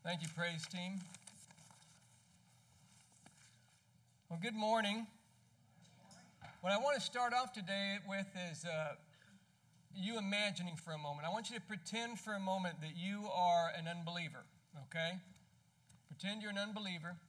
Thank you, praise team. Well, good morning. What I want to start off today with is you imagining for a moment. I want you to pretend for a moment that you are an unbeliever, okay? Pretend you're an unbeliever,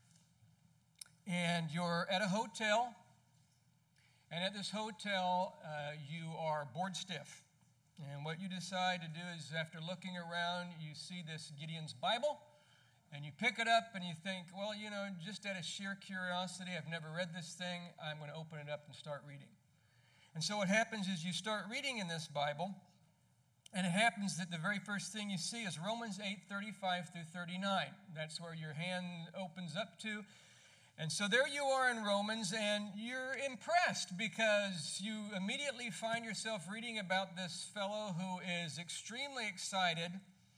and you're at a hotel, and at this hotel, you are bored stiff. And what you decide to do is, after looking around, you see this Gideon's Bible, and you pick it up and you think, well, just out of sheer curiosity, I've never read this thing, I'm going to open it up and start reading. And so what happens is you start reading in this Bible, and it happens that the very first thing you see is Romans 8:35 through 39. That's where your hand opens up to. And so there you are in Romans, and you're impressed because you immediately find yourself reading about this fellow who is extremely excited,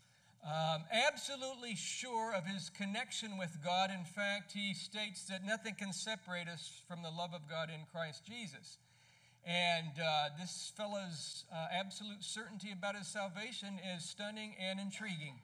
absolutely sure of his connection with God. In fact, he states that nothing can separate us from the love of God in Christ Jesus. And this fellow's absolute certainty about his salvation is stunning and intriguing.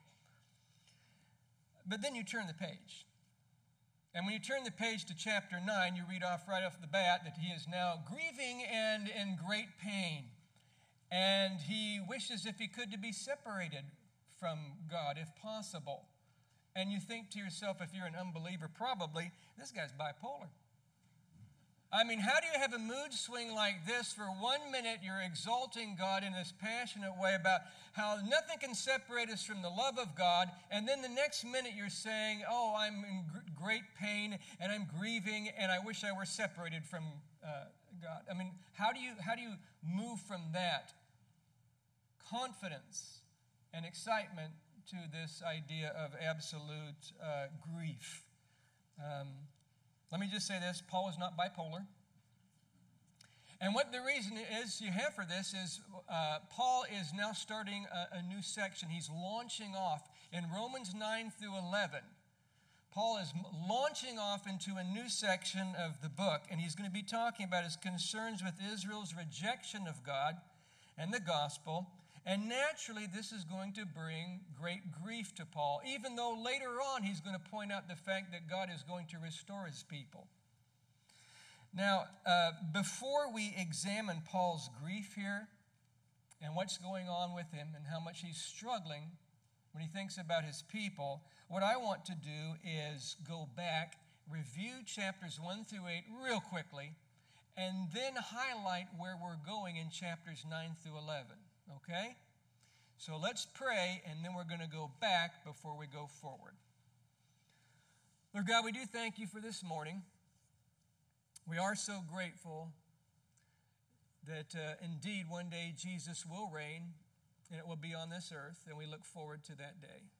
But then you turn the page. And when you turn the page to chapter 9, you read right off the bat that he is now grieving and in great pain. And he wishes, if he could, to be separated from God, if possible. And you think to yourself, if you're an unbeliever, probably, this guy's bipolar. I mean, how do you have a mood swing like this? For 1 minute, you're exalting God in this passionate way about how nothing can separate us from the love of God, and then the next minute you're saying, oh, I'm in great pain, and I'm grieving, and I wish I were separated from God. I mean, how do you move from that confidence and excitement to this idea of absolute grief? Let me just say this, Paul is not bipolar. And what the reason is you have for this is Paul is now starting a new section. He's launching off in Romans 9 through 11. Paul is launching off into a new section of the book, and he's going to be talking about his concerns with Israel's rejection of God and the gospel. And naturally, this is going to bring great grief to Paul, even though later on he's going to point out the fact that God is going to restore his people. Now, before we examine Paul's grief here and what's going on with him and how much he's struggling when he thinks about his people, what I want to do is go back, review chapters 1 through 8 real quickly, and then highlight where we're going in chapters 9 through 11. Okay? So let's pray, and then we're going to go back before we go forward. Lord God, we do thank you for this morning. We are so grateful that indeed one day Jesus will reign, and it will be on this earth, and we look forward to that day.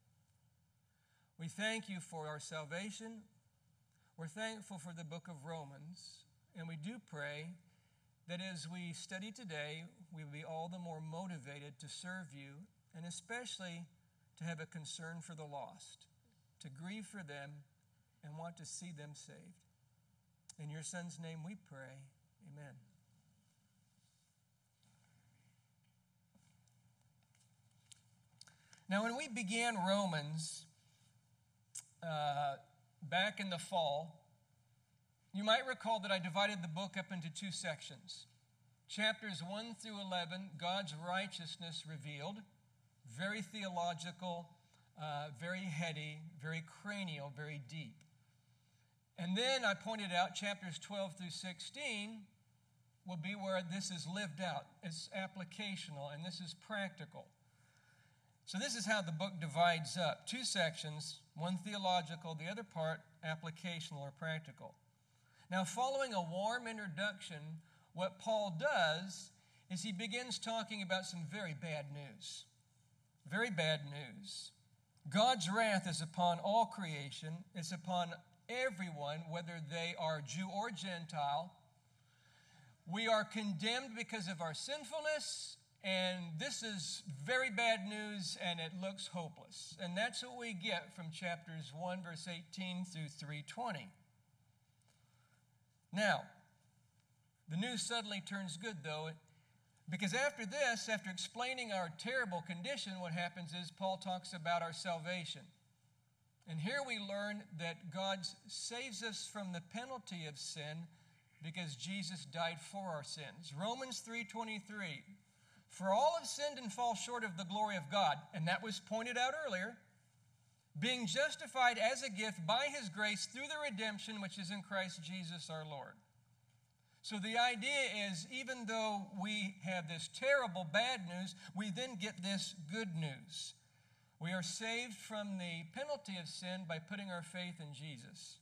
We thank you for our salvation. We're thankful for the book of Romans, and we do pray that as we study today, we will be all the more motivated to serve you, and especially to have a concern for the lost, to grieve for them and want to see them saved. In your Son's name we pray, amen. Now, when we began Romans back in the fall, you might recall that I divided the book up into two sections. Chapters 1 through 11, God's righteousness revealed, very theological, very heady, very cranial, very deep. And then I pointed out chapters 12 through 16 will be where this is lived out. It's applicational, and this is practical. So this is how the book divides up. Two sections, one theological, the other part applicational or practical. Now, following a warm introduction, what Paul does is he begins talking about some very bad news. Very bad news. God's wrath is upon all creation. It's upon everyone, whether they are Jew or Gentile. We are condemned because of our sinfulness, and this is very bad news, and it looks hopeless. And that's what we get from chapters 1, verse 18 through 3:20. Now, the news suddenly turns good, though, because after this, after explaining our terrible condition, what happens is Paul talks about our salvation. And here we learn that God saves us from the penalty of sin because Jesus died for our sins. Romans 3:23, for all have sinned and fall short of the glory of God, and that was pointed out earlier, being justified as a gift by His grace through the redemption which is in Christ Jesus our Lord. So the idea is, even though we have this terrible bad news, we then get this good news. We are saved from the penalty of sin by putting our faith in Jesus.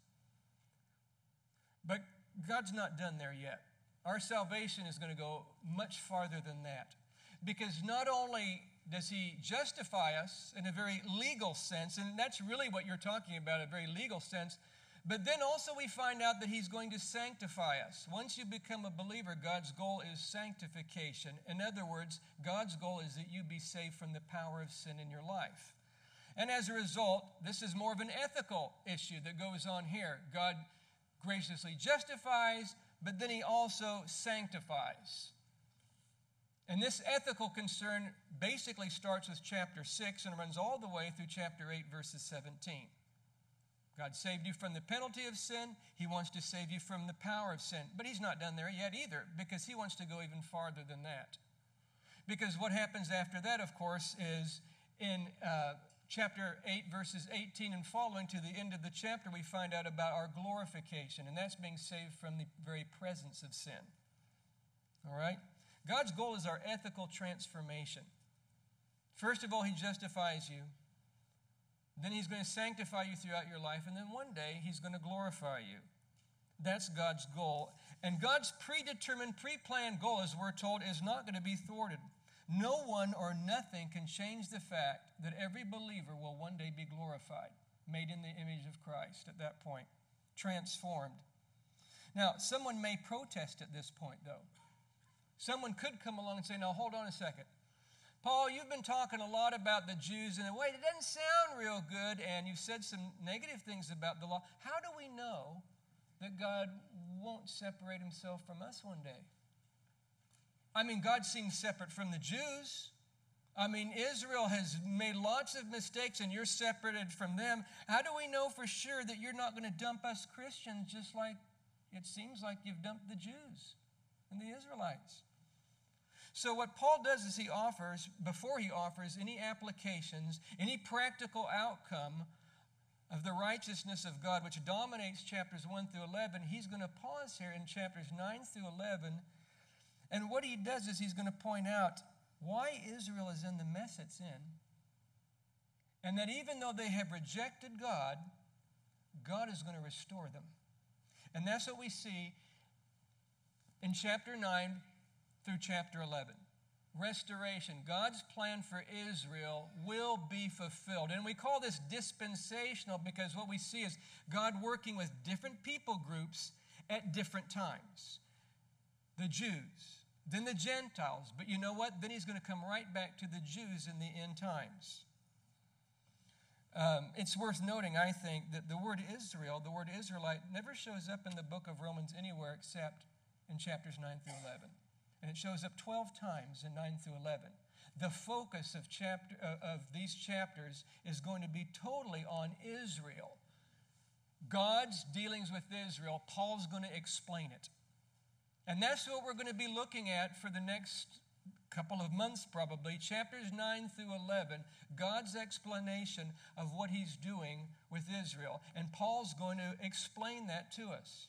But God's not done there yet. Our salvation is going to go much farther than that. Because not only does He justify us in a very legal sense, and that's really what you're talking about, a very legal sense, but then also we find out that He's going to sanctify us. Once you become a believer, God's goal is sanctification. In other words, God's goal is that you be saved from the power of sin in your life. And as a result, this is more of an ethical issue that goes on here. God graciously justifies, but then He also sanctifies. And this ethical concern basically starts with chapter 6 and runs all the way through chapter 8, verses 17. God saved you from the penalty of sin. He wants to save you from the power of sin. But He's not done there yet either, because He wants to go even farther than that. Because what happens after that, of course, is in chapter 8, verses 18 and following to the end of the chapter, we find out about our glorification, and that's being saved from the very presence of sin. All right? God's goal is our ethical transformation. First of all, He justifies you. Then He's going to sanctify you throughout your life, and then one day He's going to glorify you. That's God's goal. And God's predetermined, pre-planned goal, as we're told, is not going to be thwarted. No one or nothing can change the fact that every believer will one day be glorified, made in the image of Christ at that point, transformed. Now, someone may protest at this point, though. Someone could come along and say, now, hold on a second. Paul, you've been talking a lot about the Jews in a way that doesn't sound real good, and you've said some negative things about the law. How do we know that God won't separate Himself from us one day? I mean, God seems separate from the Jews. I mean, Israel has made lots of mistakes and you're separated from them. How do we know for sure that you're not going to dump us Christians just like it seems like you've dumped the Jews and the Israelites? So what Paul does is he offers, before he offers any applications, any practical outcome of the righteousness of God, which dominates chapters 1 through 11, he's going to pause here in chapters 9 through 11. And what he does is he's going to point out why Israel is in the mess it's in. And that even though they have rejected God, God is going to restore them. And that's what we see in chapter 9 through chapter 11. Restoration. God's plan for Israel will be fulfilled. And we call this dispensational because what we see is God working with different people groups at different times. The Jews, then the Gentiles. But you know what? Then He's going to come right back to the Jews in the end times. It's worth noting, I think, that the word Israel, the word Israelite, never shows up in the book of Romans anywhere except in chapters 9 through 11. And it shows up 12 times in 9 through 11. The focus of these chapters is going to be totally on Israel. God's dealings with Israel, Paul's going to explain it. And that's what we're going to be looking at for the next couple of months probably. Chapters 9 through 11, God's explanation of what He's doing with Israel. And Paul's going to explain that to us.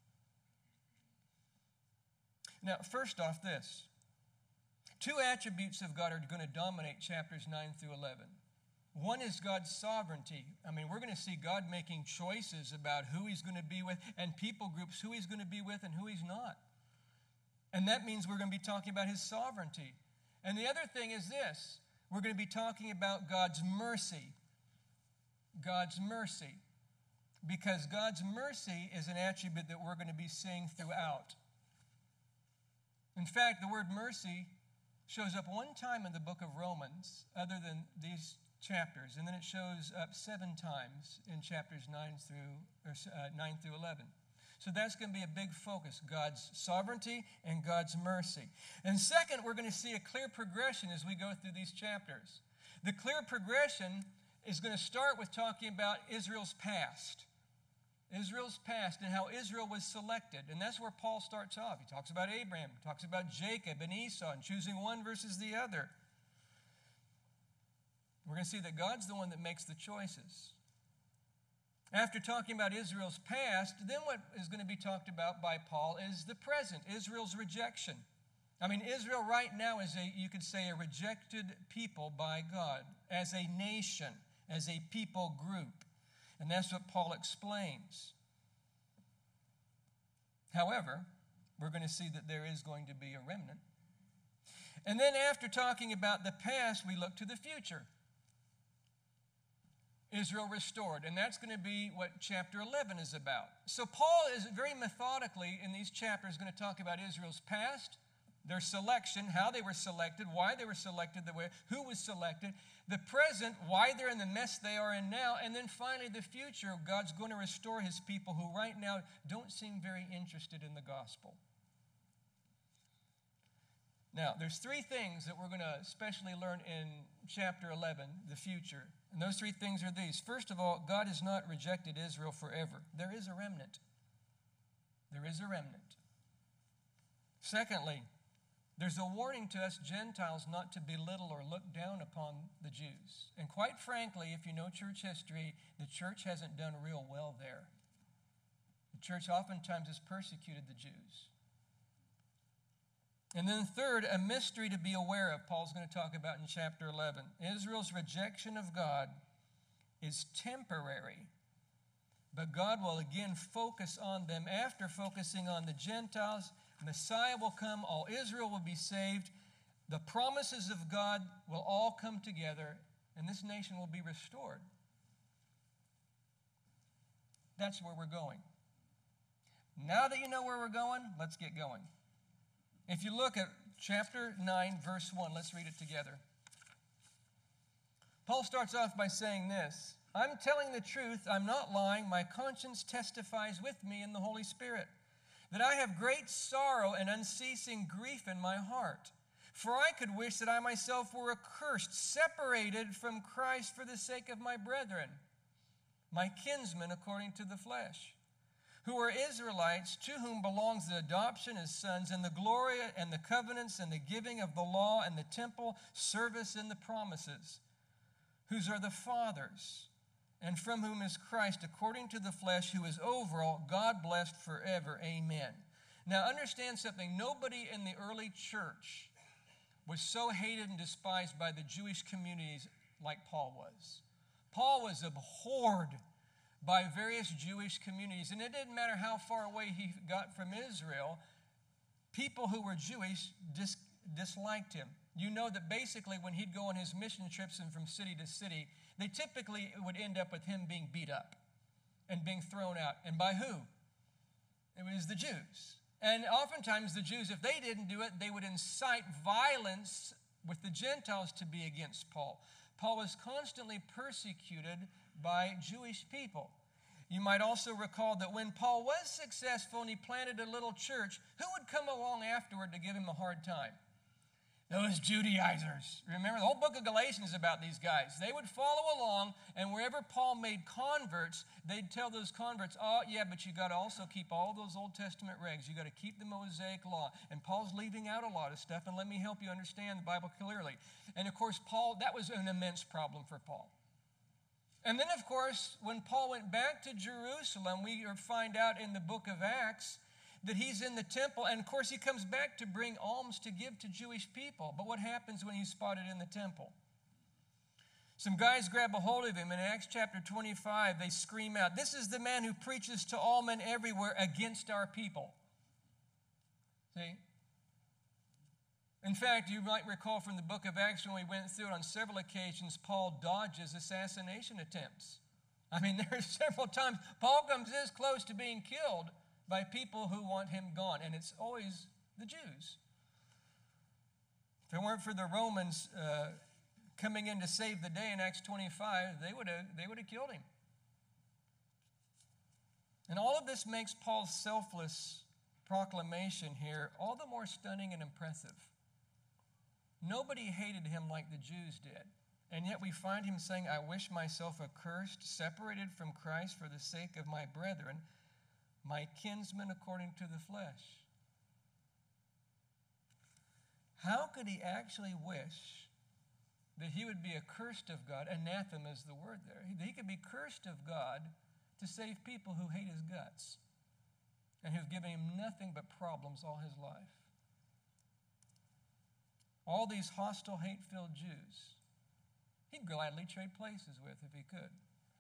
Now, first off, this. Two attributes of God are going to dominate chapters 9 through 11. One is God's sovereignty. I mean, we're going to see God making choices about who He's going to be with and people groups, who He's going to be with and who He's not. And that means we're going to be talking about His sovereignty. And the other thing is this. We're going to be talking about God's mercy. God's mercy. Because God's mercy is an attribute that we're going to be seeing throughout. In fact, the word mercy shows up one time in the book of Romans, other than these chapters, and then it shows up 7 times in chapters 9 through 11. So that's going to be a big focus, God's sovereignty and God's mercy. And second, we're going to see a clear progression as we go through these chapters. The clear progression is going to start with talking about Israel's past. Israel's past and how Israel was selected. And that's where Paul starts off. He talks about Abraham, he talks about Jacob and Esau and choosing one versus the other. We're going to see that God's the one that makes the choices. After talking about Israel's past, then what is going to be talked about by Paul is the present, Israel's rejection. I mean, Israel right now is you could say, a rejected people by God, as a nation, as a people group. And that's what Paul explains. However, we're going to see that there is going to be a remnant. And then after talking about the past, we look to the future. Israel restored. And that's going to be what chapter 11 is about. So Paul is very methodically in these chapters going to talk about Israel's past, their selection, how they were selected, why they were selected the way, who was selected, the present, why they're in the mess they are in now, and then finally the future, God's going to restore his people who right now don't seem very interested in the gospel. Now, there's three things that we're going to especially learn in chapter 11, the future. And those three things are these. First of all, God has not rejected Israel forever. There is a remnant. There is a remnant. Secondly, there's a warning to us Gentiles not to belittle or look down upon the Jews. And quite frankly, if you know church history, the church hasn't done real well there. The church oftentimes has persecuted the Jews. And then third, a mystery to be aware of, Paul's going to talk about in chapter 11. Israel's rejection of God is temporary, but God will again focus on them. After focusing on the Gentiles, Messiah will come, all Israel will be saved, the promises of God will all come together, and this nation will be restored. That's where we're going. Now that you know where we're going, let's get going. If you look at chapter 9, verse 1, let's read it together. Paul starts off by saying this, I'm telling the truth, I'm not lying, my conscience testifies with me in the Holy Spirit, that I have great sorrow and unceasing grief in my heart. For I could wish that I myself were accursed, separated from Christ for the sake of my brethren, my kinsmen according to the flesh, who are Israelites, to whom belongs the adoption as sons, and the glory and the covenants and the giving of the law and the temple service and the promises, whose are the fathers, and from whom is Christ according to the flesh, who is over all, God blessed forever. Amen. Now understand something. Nobody in the early church was so hated and despised by the Jewish communities like Paul was. Paul was abhorred by various Jewish communities. And it didn't matter how far away he got from Israel, people who were Jewish disliked him. You know that basically when he'd go on his mission trips and from city to city, they typically would end up with him being beat up and being thrown out. And by who? It was the Jews. And oftentimes the Jews, if they didn't do it, they would incite violence with the Gentiles to be against Paul. Paul was constantly persecuted by Jewish people. You might also recall that when Paul was successful and he planted a little church, who would come along afterward to give him a hard time? Those Judaizers. Remember, the whole book of Galatians is about these guys. They would follow along, and wherever Paul made converts, they'd tell those converts, oh, yeah, but you got to also keep all those Old Testament regs. You got to keep the Mosaic law. And Paul's leaving out a lot of stuff, and let me help you understand the Bible clearly. And, of course, Paul, that was an immense problem for Paul. And then, of course, when Paul went back to Jerusalem, we find out in the book of Acts that he's in the temple, and of course he comes back to bring alms to give to Jewish people. But what happens when he's spotted in the temple? Some guys grab a hold of him. In Acts chapter 25, they scream out, this is the man who preaches to all men everywhere against our people. See? In fact, you might recall from the book of Acts when we went through it on several occasions, Paul dodges assassination attempts. I mean, there are several times Paul comes this close to being killed by people who want him gone, and it's always the Jews. If it weren't for the Romans coming in to save the day in Acts 25, they would have killed him. And all of this makes Paul's selfless proclamation here all the more stunning and impressive. Nobody hated him like the Jews did. And yet we find him saying, I wish myself accursed, separated from Christ for the sake of my brethren, my kinsmen according to the flesh. How could he actually wish that he would be accursed of God? Anathema is the word there. That he could be cursed of God to save people who hate his guts and who've given him nothing but problems all his life. All these hostile, hate-filled Jews, he'd gladly trade places with if he could.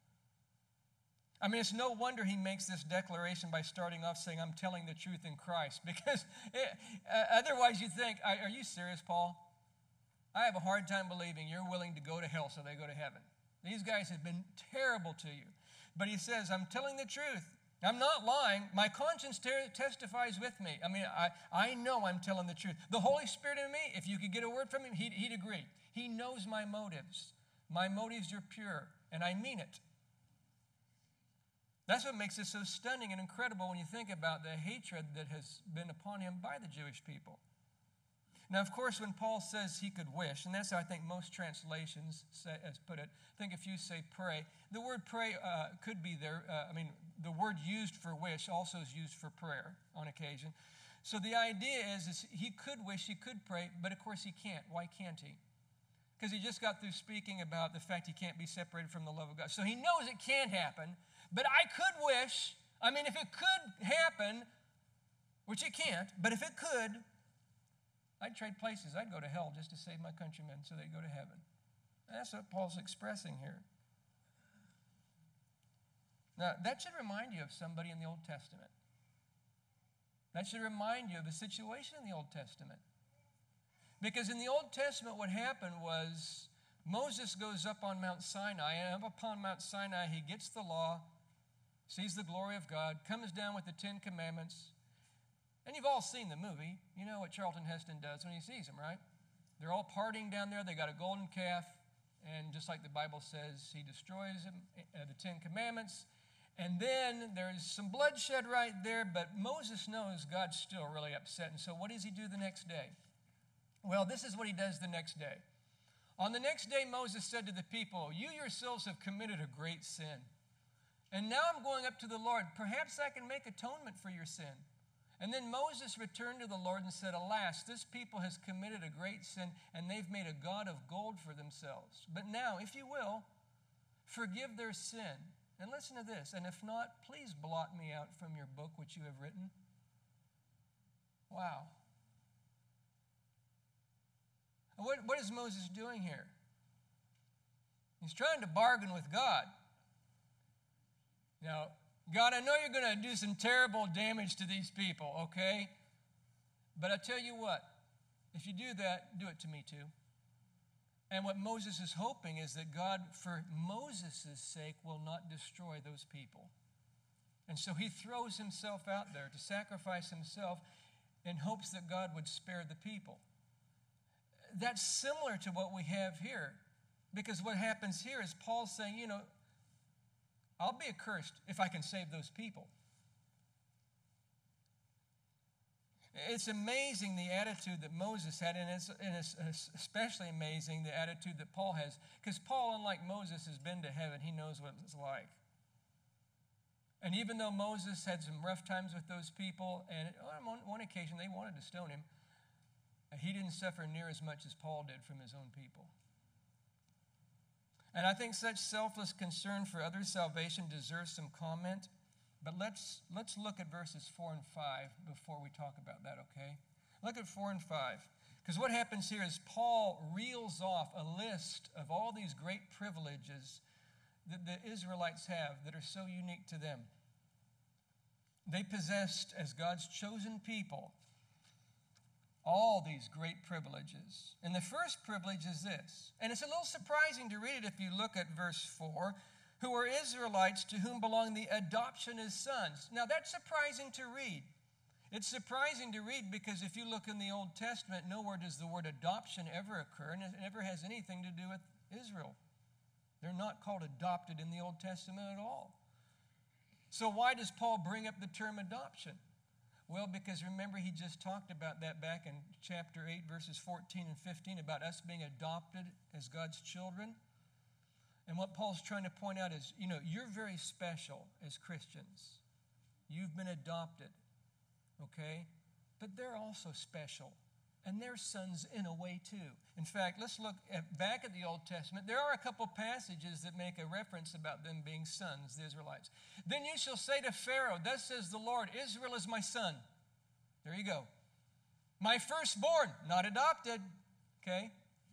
I mean, it's no wonder he makes this declaration by starting off saying, I'm telling the truth in Christ. Because otherwise you think, are you serious, Paul? I have a hard time believing you're willing to go to hell so they go to heaven. These guys have been terrible to you. But he says, I'm telling the truth. I'm not lying. My conscience testifies with me. I mean, I know I'm telling the truth. The Holy Spirit in me, if you could get a word from him, he'd agree. He knows my motives. My motives are pure, and I mean it. That's what makes it so stunning and incredible when you think about the hatred that has been upon him by the Jewish people. Now, of course, when Paul says he could wish, and that's how I think most translations put it, I think if you say pray, the word pray could be there. The word used for wish also is used for prayer on occasion. So the idea is he could wish, he could pray, but of course he can't. Why can't he? Because he just got through speaking about the fact he can't be separated from the love of God. So he knows it can't happen, but I could wish. I mean, if it could happen, which it can't, but if it could, I'd trade places. I'd go to hell just to save my countrymen so they'd go to heaven. And that's what Paul's expressing here. Now, that should remind you of somebody in the Old Testament. That should remind you of a situation in the Old Testament. Because in the Old Testament, what happened was Moses goes up on Mount Sinai, and up upon Mount Sinai, he gets the law, sees the glory of God, comes down with the Ten Commandments. And you've all seen the movie. You know what Charlton Heston does when he sees them, right? They're all partying down there. They got a golden calf. And just like the Bible says, he destroys them, the Ten Commandments. And then there's some bloodshed right there. But Moses knows God's still really upset. And so what does he do the next day? Well, this is what he does the next day. On the next day, Moses said to the people, you yourselves have committed a great sin. And now I'm going up to the Lord. Perhaps I can make atonement for your sin. And then Moses returned to the Lord and said, alas, this people has committed a great sin, and they've made a god of gold for themselves. But now, if you will, forgive their sin. And listen to this. And if not, please blot me out from your book which you have written. Wow. What is Moses doing here? He's trying to bargain with God. Now, God, I know you're going to do some terrible damage to these people, okay? But I tell you what, if you do that, do it to me too. And what Moses is hoping is that God, for Moses' sake, will not destroy those people. And so he throws himself out there to sacrifice himself in hopes that God would spare the people. That's similar to what we have here. Because what happens here is Paul saying, I'll be accursed if I can save those people. It's amazing the attitude that Moses had, and it's especially amazing the attitude that Paul has. Because Paul, unlike Moses, has been to heaven. He knows what it's like. And even though Moses had some rough times with those people, and on one occasion they wanted to stone him, he didn't suffer near as much as Paul did from his own people. And I think such selfless concern for others' salvation deserves some comment. But let's look at verses 4 and 5 before we talk about that, okay? Look at 4 and 5. Because what happens here is Paul reels off a list of all these great privileges that the Israelites have that are so unique to them. They possessed, as God's chosen people, all these great privileges. And the first privilege is this. And it's a little surprising to read it if you look at verse 4. Who are Israelites to whom belong the adoption as sons. Now that's surprising to read. It's surprising to read because if you look in the Old Testament, nowhere does the word adoption ever occur, and it never has anything to do with Israel. They're not called adopted in the Old Testament at all. So why does Paul bring up the term adoption? Well, because remember, he just talked about that back in chapter 8, verses 14 and 15, about us being adopted as God's children. And what Paul's trying to point out is, you're very special as Christians. You've been adopted, okay? But they're also special. And they're sons in a way too. In fact, let's look back at the Old Testament. There are a couple passages that make a reference about them being sons, the Israelites. Then you shall say to Pharaoh, thus says the Lord, Israel is my son. There you go. My firstborn, not adopted, okay?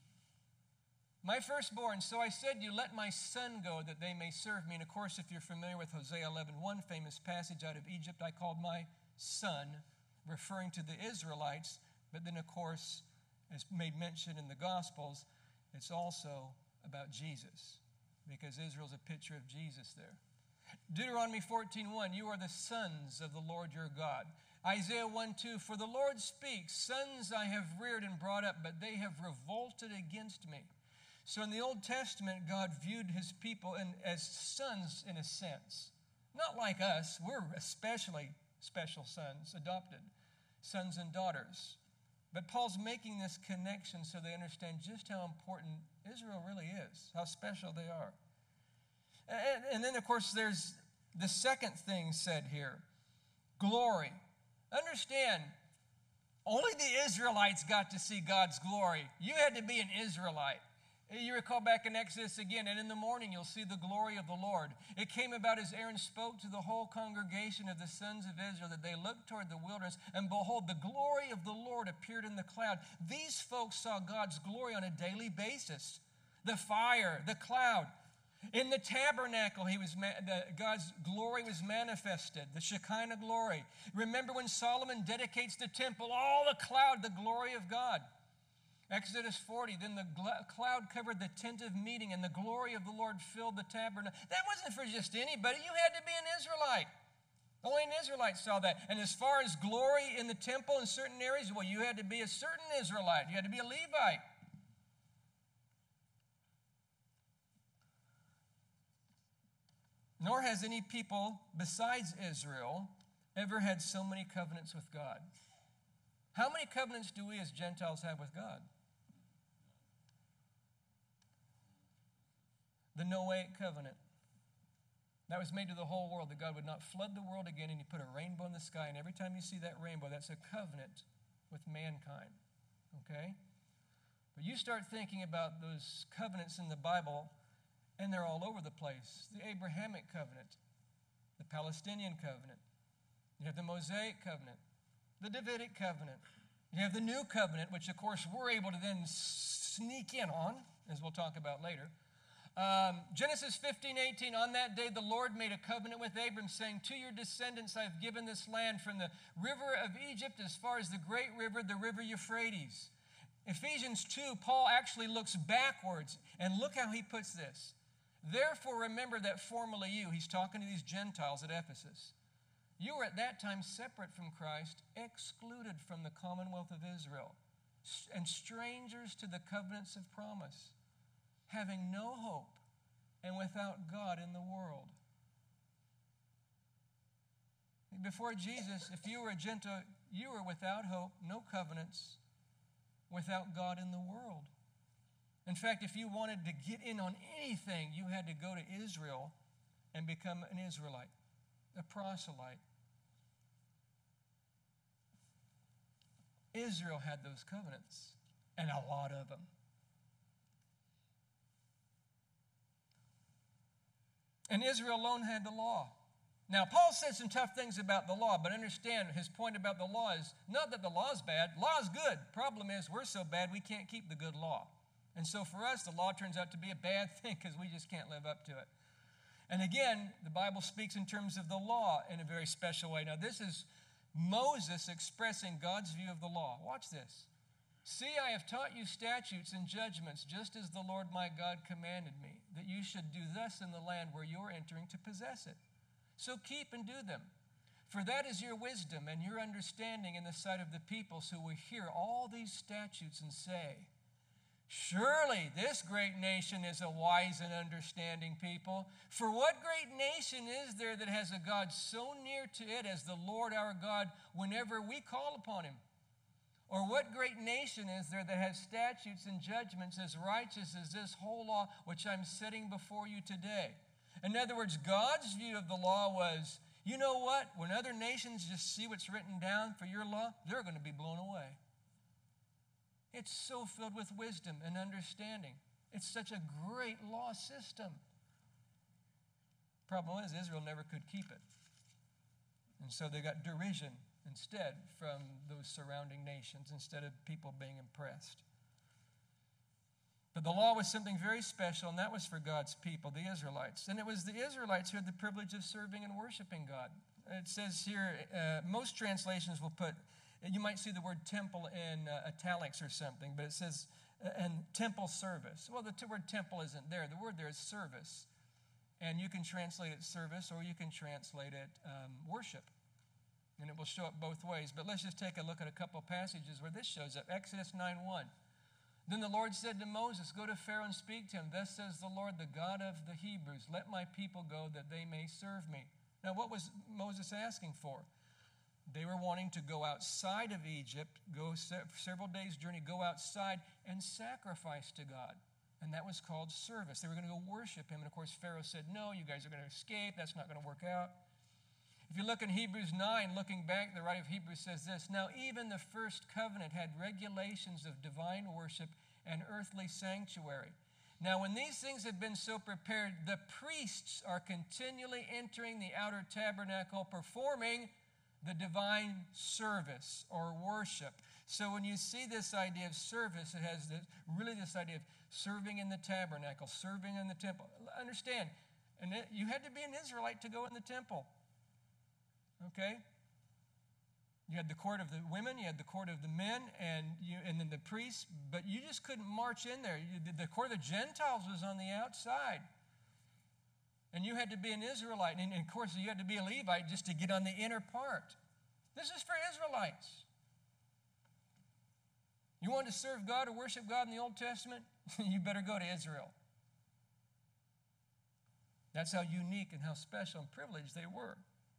My firstborn. So I said, you let my son go that they may serve me. And of course, if you're familiar with Hosea 11:1, famous passage out of Egypt, I called my son, referring to the Israelites. But then, of course, as made mention in the Gospels, it's also about Jesus, because Israel's a picture of Jesus there. Deuteronomy 14:1, you are the sons of the Lord your God. Isaiah 1:2, for the Lord speaks, sons I have reared and brought up, but they have revolted against me. So in the Old Testament, God viewed his people as sons in a sense. Not like us. We're especially special sons, adopted sons and daughters. But Paul's making this connection so they understand just how important Israel really is, how special they are. And then, of course, there's the second thing said here, glory. Understand, only the Israelites got to see God's glory. You had to be an Israelite. You recall back in Exodus again, and in the morning you'll see the glory of the Lord. It came about as Aaron spoke to the whole congregation of the sons of Israel that they looked toward the wilderness, and behold, the glory of the Lord appeared in the cloud. These folks saw God's glory on a daily basis. The fire, the cloud. In the tabernacle, God's glory was manifested, the Shekinah glory. Remember when Solomon dedicates the temple, all the cloud, the glory of God. Exodus 40, then the cloud covered the tent of meeting, and the glory of the Lord filled the tabernacle. That wasn't for just anybody. You had to be an Israelite. Only an Israelite saw that. And as far as glory in the temple in certain areas, well, you had to be a certain Israelite. You had to be a Levite. Nor has any people besides Israel ever had so many covenants with God. How many covenants do we as Gentiles have with God? The Noahic covenant. That was made to the whole world, that God would not flood the world again, and he put a rainbow in the sky, and every time you see that rainbow, that's a covenant with mankind, okay? But you start thinking about those covenants in the Bible, and they're all over the place. The Abrahamic covenant, the Palestinian covenant, you have the Mosaic covenant, the Davidic covenant, you have the new covenant, which of course we're able to then sneak in on, as we'll talk about later. Genesis 15:18, on that day the Lord made a covenant with Abram, saying, to your descendants I have given this land from the river of Egypt as far as the great river, the river Euphrates. Ephesians 2, Paul actually looks backwards, and look how he puts this. Therefore remember that formerly you, he's talking to these Gentiles at Ephesus, you were at that time separate from Christ, excluded from the commonwealth of Israel, and strangers to the covenants of promise, having no hope and without God in the world. Before Jesus, if you were a Gentile, you were without hope, no covenants, without God in the world. In fact, if you wanted to get in on anything, you had to go to Israel and become an Israelite, a proselyte. Israel had those covenants, and a lot of them. And Israel alone had the law. Now, Paul said some tough things about the law, but understand his point about the law is not that the law is bad. Law is good. Problem is we're so bad we can't keep the good law. And so for us, the law turns out to be a bad thing because we just can't live up to it. And again, the Bible speaks in terms of the law in a very special way. Now, this is Moses expressing God's view of the law. Watch this. See, I have taught you statutes and judgments, just as the Lord my God commanded me, that you should do thus in the land where you are entering to possess it. So keep and do them. For that is your wisdom and your understanding in the sight of the peoples who will hear all these statutes and say, Surely this great nation is a wise and understanding people. For what great nation is there that has a God so near to it as the Lord our God whenever we call upon him? Or what great nation is there that has statutes and judgments as righteous as this whole law which I'm setting before you today? In other words, God's view of the law was, you know what? When other nations just see what's written down for your law, they're going to be blown away. It's so filled with wisdom and understanding. It's such a great law system. Problem is, Israel never could keep it. And so they got derision instead from those surrounding nations instead of people being impressed. But the law was something very special, and that was for God's people, the Israelites. And it was the Israelites who had the privilege of serving and worshiping God. It says here, most translations will put, you might see the word temple in italics or something, but it says, and temple service. Well, the word temple isn't there. The word there is service. And you can translate it service, or you can translate it worship. And it will show up both ways. But let's just take a look at a couple passages where this shows up. Exodus 9:1. Then the Lord said to Moses, go to Pharaoh and speak to him. Thus says the Lord, the God of the Hebrews, let my people go that they may serve me. Now, what was Moses asking for? They were wanting to go outside of Egypt, go several days' journey, go outside and sacrifice to God. And that was called service. They were going to go worship him. And of course, Pharaoh said, no, you guys are going to escape. That's not going to work out. If you look in Hebrews 9, looking back, the writer of Hebrews says this, now even the first covenant had regulations of divine worship and earthly sanctuary. Now when these things have been so prepared, the priests are continually entering the outer tabernacle, performing the divine service or worship. So when you see this idea of service, it has this idea of serving in the tabernacle, serving in the temple. Understand, and you had to be an Israelite to go in the temple. Okay? You had the court of the women, you had the court of the men, and then the priests, but you just couldn't march in there. The court of the Gentiles was on the outside. And you had to be an Israelite. And of course, you had to be a Levite just to get on the inner part. This is for Israelites. You want to serve God or worship God in the Old Testament? You better go to Israel. That's how unique and how special and privileged they were.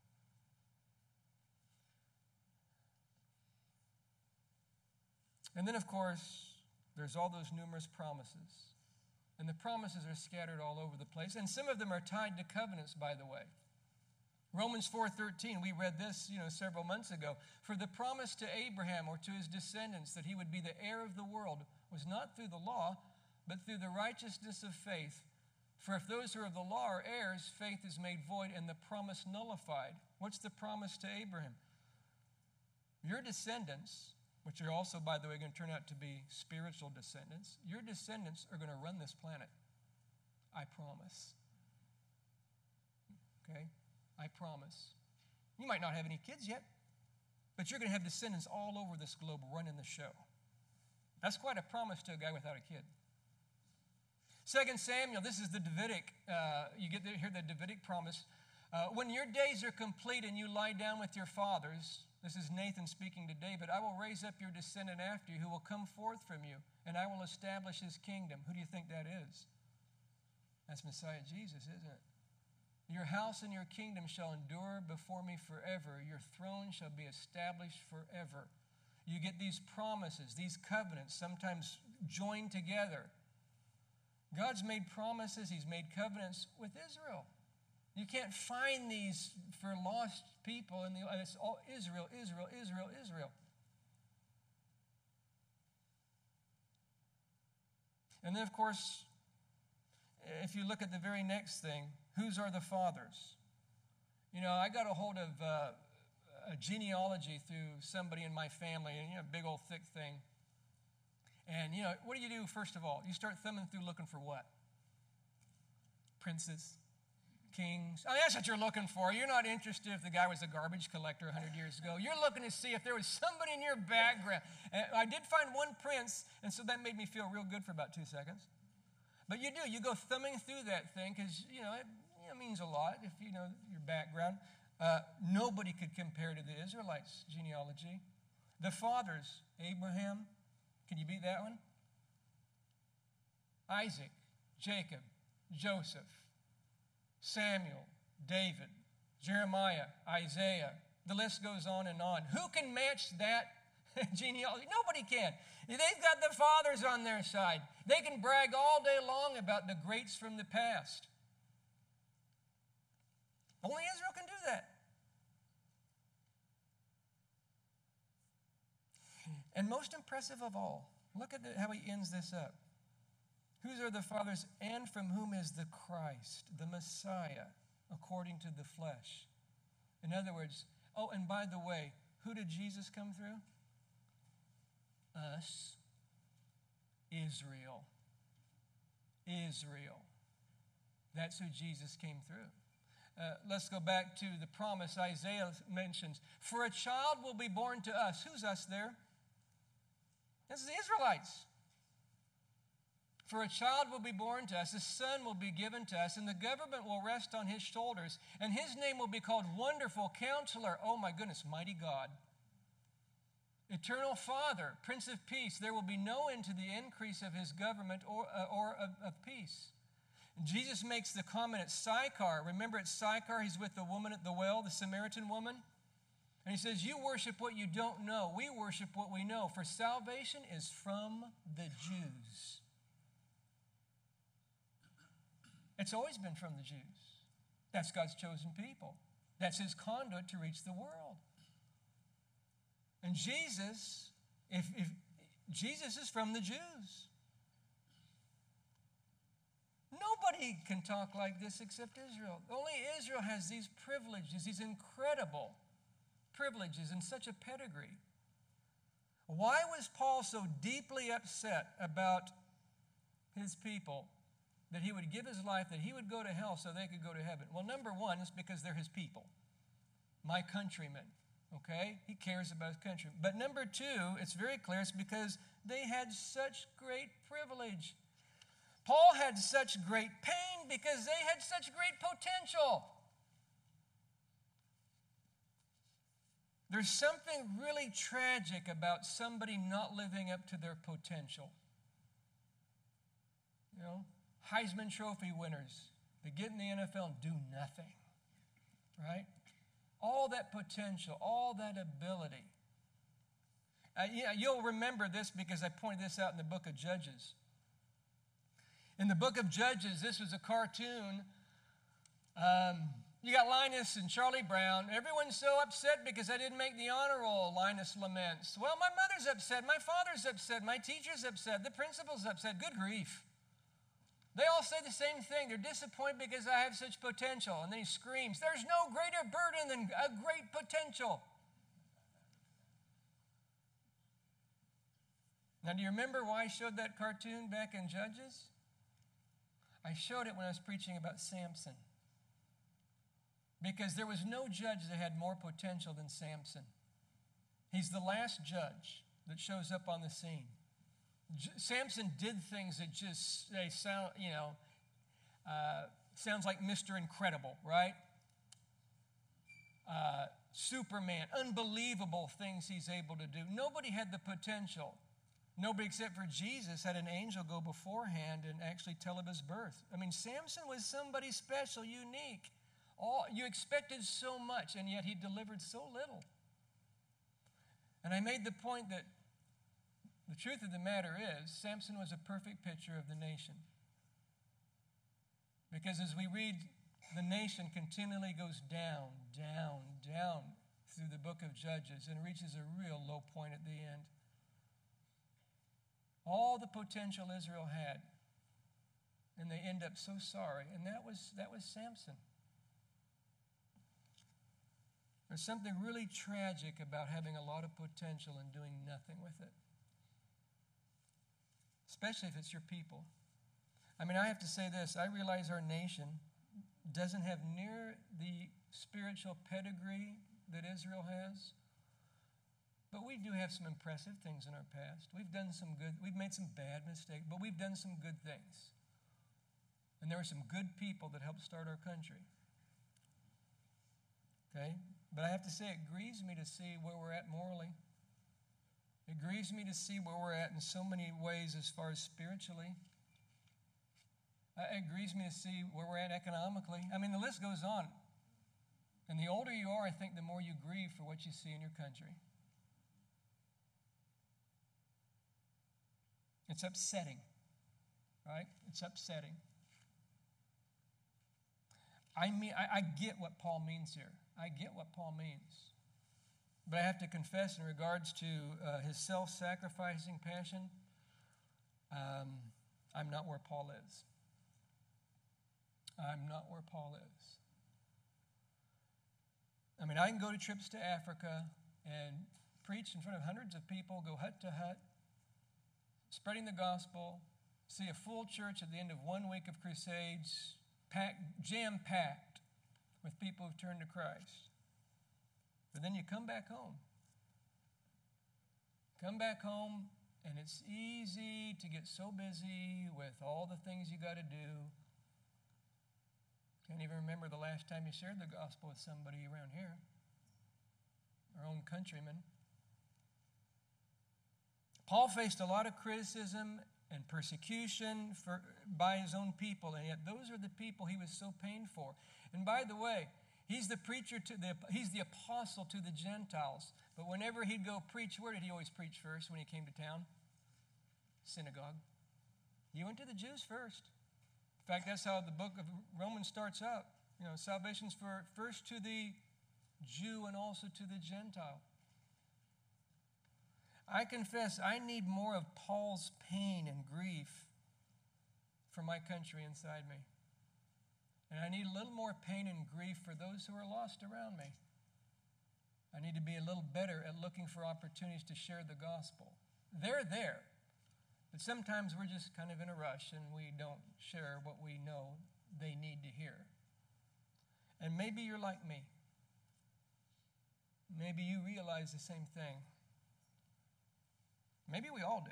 And then, of course, there's all those numerous promises. And the promises are scattered all over the place. And some of them are tied to covenants, by the way. Romans 4:13, we read this, several months ago. For the promise to Abraham or to his descendants that he would be the heir of the world was not through the law, but through the righteousness of faith. For if those who are of the law are heirs, faith is made void and the promise nullified. What's the promise to Abraham? Your descendants, which are also, by the way, going to turn out to be spiritual descendants, your descendants are going to run this planet. I promise. Okay? I promise. You might not have any kids yet, but you're going to have descendants all over this globe running the show. That's quite a promise to a guy without a kid. 2 Samuel, this is the Davidic, you get to hear the Davidic promise. When your days are complete and you lie down with your fathers, this is Nathan speaking to David, I will raise up your descendant after you who will come forth from you, and I will establish his kingdom. Who do you think that is? That's Messiah Jesus, isn't it? Your house and your kingdom shall endure before me forever. Your throne shall be established forever. You get these promises, these covenants, sometimes joined together. God's made promises, he's made covenants with Israel. You can't find these for lost people. It's all Israel, Israel, Israel, Israel. And then, of course, if you look at the very next thing, whose are the fathers? I got a hold of a genealogy through somebody in my family, and big old thick thing. And, what do you do first of all? You start thumbing through looking for what? Princes, kings. That's what you're looking for. You're not interested if the guy was a garbage collector 100 years ago. You're looking to see if there was somebody in your background. And I did find one prince, and so that made me feel real good for about 2 seconds. But you do. You go thumbing through that thing because, it means a lot if you know your background. Nobody could compare to the Israelites' genealogy. The fathers, Abraham. Can you beat that one? Isaac, Jacob, Joseph, Samuel, David, Jeremiah, Isaiah. The list goes on and on. Who can match that genealogy? Nobody can. They've got the fathers on their side. They can brag all day long about the greats from the past. Only Israel can do that. And most impressive of all, look at how he ends this up. Whose are the fathers, and from whom is the Christ, the Messiah, according to the flesh? In other words, oh, and by the way, who did Jesus come through? Us. Israel. Israel. That's who Jesus came through. Let's go back to the promise Isaiah mentions. For a child will be born to us. Who's us there? This is the Israelites. For a child will be born to us, a son will be given to us, and the government will rest on his shoulders, and his name will be called Wonderful Counselor. Oh my goodness, Mighty God. Eternal Father, Prince of Peace. There will be no end to the increase of his government or of peace. Jesus makes the comment at Sychar. Remember at Sychar, he's with the woman at the well, the Samaritan woman. And he says, you worship what you don't know. We worship what we know. For salvation is from the Jews. It's always been from the Jews. That's God's chosen people. That's his conduit to reach the world. And Jesus, if Jesus is from the Jews. Nobody can talk like this except Israel. Only Israel has these privileges, these incredible privileges and such a pedigree. Why was Paul so deeply upset about his people that he would give his life, that he would go to hell so they could go to heaven? Well, number one is because they're his people, my countrymen, okay? He cares about his country. But number two, it's very clear, it's because they had such great privilege. Paul had such great pain because they had such great potential. There's something really tragic about somebody not living up to their potential. You know, Heisman Trophy winners, they get in the NFL and do nothing, right? All that potential, all that ability. You'll remember this because I pointed this out in the book of Judges. In the book of Judges, this was a cartoon. You got Linus and Charlie Brown. Everyone's so upset because I didn't make the honor roll, Linus laments. Well, my mother's upset, my father's upset, my teacher's upset, the principal's upset. Good grief. They all say the same thing. They're disappointed because I have such potential. And then he screams, there's no greater burden than a great potential. Now, do you remember why I showed that cartoon back in Judges? I showed it when I was preaching about Samson. Because there was no judge that had more potential than Samson. He's the last judge that shows up on the scene. Samson did things that just sound, sounds like Mr. Incredible, right? Superman, unbelievable things he's able to do. Nobody had the potential. Nobody except for Jesus had an angel go beforehand and actually tell of his birth. I mean, Samson was somebody special, unique. You expected so much, and yet he delivered so little. And I made the point that the truth of the matter is, Samson was a perfect picture of the nation. Because as we read, the nation continually goes down, down, down through the book of Judges and reaches a real low point at the end. All the potential Israel had, and they end up so sorry. And that was Samson. There's something really tragic about having a lot of potential and doing nothing with it. Especially if it's your people. I mean, I have to say this. I realize our nation doesn't have near the spiritual pedigree that Israel has. But we do have some impressive things in our past. We've made some bad mistakes, but we've done some good things. And there were some good people that helped start our country. Okay? But I have to say, it grieves me to see where we're at morally. It grieves me to see where we're at in so many ways as far as spiritually. It grieves me to see where we're at economically. I mean, the list goes on. And the older you are, I think the more you grieve for what you see in your country. It's upsetting, right? It's upsetting. I get what Paul means here. I get what Paul means. But I have to confess, in regards to his self-sacrificing passion, I'm not where Paul is. I'm not where Paul is. I mean, I can go to trips to Africa and preach in front of hundreds of people, go hut to hut, spreading the gospel, see a full church at the end of 1 week of crusades, jam-packed with people who've turned to Christ. But then you come back home. Come back home, and it's easy to get so busy with all the things you got to do. Can't even remember the last time you shared the gospel with somebody around here, our own countrymen. Paul faced a lot of criticism and persecution by his own people, and yet those are the people he was so pained for. And by the way, he's the apostle to the Gentiles. But whenever he'd go preach, where did he always preach first when he came to town? Synagogue. He went to the Jews first. In fact, that's how the book of Romans starts out. You know, salvation's first to the Jew and also to the Gentile. I confess I need more of Paul's pain and grief for my country inside me. And I need a little more pain and grief for those who are lost around me. I need to be a little better at looking for opportunities to share the gospel. They're there. But sometimes we're just kind of in a rush and we don't share what we know they need to hear. And maybe you're like me. Maybe you realize the same thing. Maybe we all do.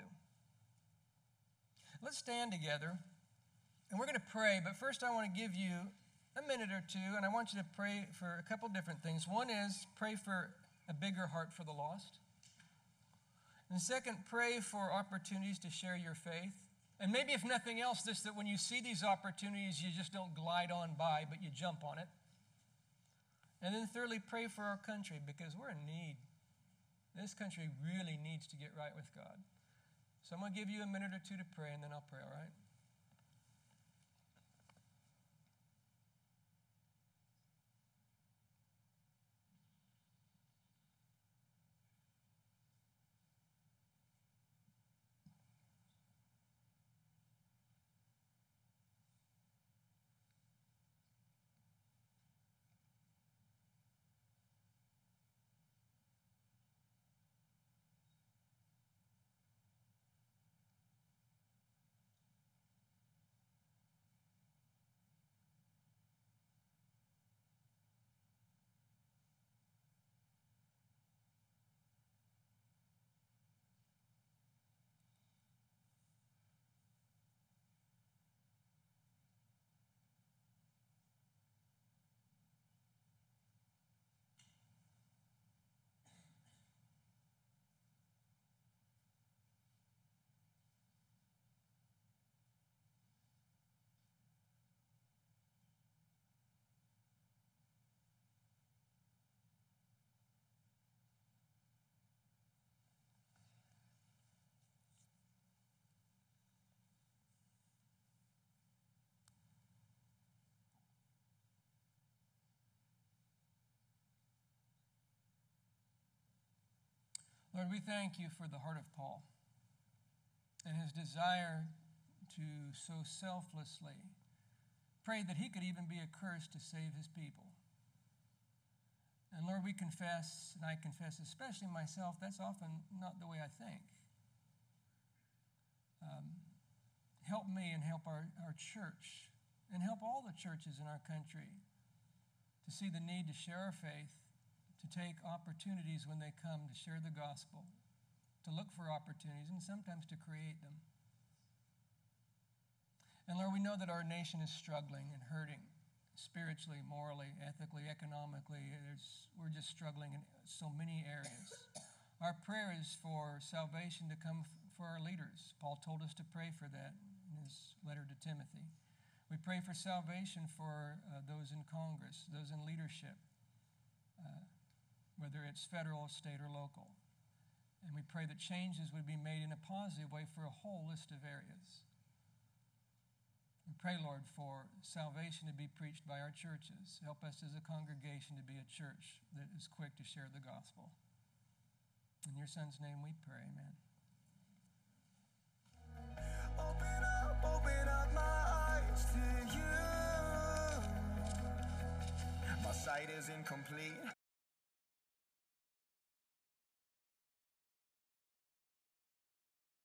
Let's stand together and we're going to pray. But first I want to give you a minute or two, and I want you to pray for a couple different things. One is pray for a bigger heart for the lost. And second, pray for opportunities to share your faith. And maybe if nothing else, this, that when you see these opportunities, you just don't glide on by, but you jump on it. And then thirdly, pray for our country, because we're in need. This country really needs to get right with God. So I'm going to give you a minute or two to pray, and then I'll pray, all right? Lord, we thank you for the heart of Paul and his desire to so selflessly pray that he could even be a curse to save his people. And Lord, we confess, and I confess especially myself, that's often not the way I think. Help me and help our church and help all the churches in our country to see the need to share our faith, to take opportunities when they come to share the gospel, to look for opportunities, and sometimes to create them. And Lord, we know that our nation is struggling and hurting spiritually, morally, ethically, economically. We're just struggling in so many areas. Our prayer is for salvation to come for our leaders. Paul told us to pray for that in his letter to Timothy. We pray for salvation for those in Congress, those in leadership, whether it's federal, state, or local. And we pray that changes would be made in a positive way for a whole list of areas. We pray, Lord, for salvation to be preached by our churches. Help us as a congregation to be a church that is quick to share the gospel. In your Son's name we pray, amen. Open up my eyes to you. My sight is incomplete.